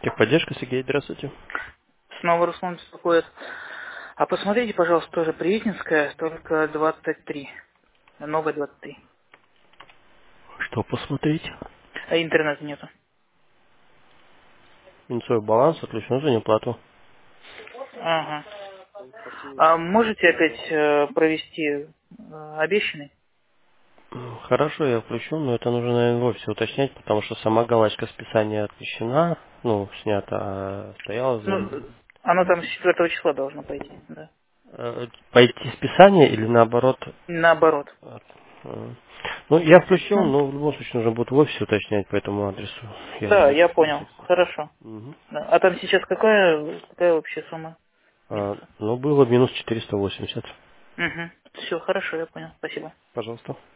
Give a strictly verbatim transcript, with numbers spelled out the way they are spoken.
Техподдержка, Сергей, здравствуйте. Снова Руслан беспокоит. А посмотрите, пожалуйста, тоже Приютинская, только двадцать три. Новая двадцать три. Что посмотреть? А интернета нету. Минусовой баланс отключен за неплату. Ага. А можете опять э, провести э, обещанный? М, Хорошо, я включу, но это нужно, наверное, в офисе уточнять, потому что сама галочка списания отключена, ну, снята, а стояла за... Ну, оно там с четвертого числа должно пойти, да. Э, Пойти списание или наоборот? Наоборот. от- э, Ну, я включил, Ну, но в любом случае нужно будет в офисе уточнять по этому адресу. Я да, забыл. я понял. Хорошо. Мгм. Да. А там сейчас какая, какая вообще сумма А, минуса? ну, было минус четыреста восемьдесят. Угу. Все, хорошо, я понял. Спасибо. Пожалуйста.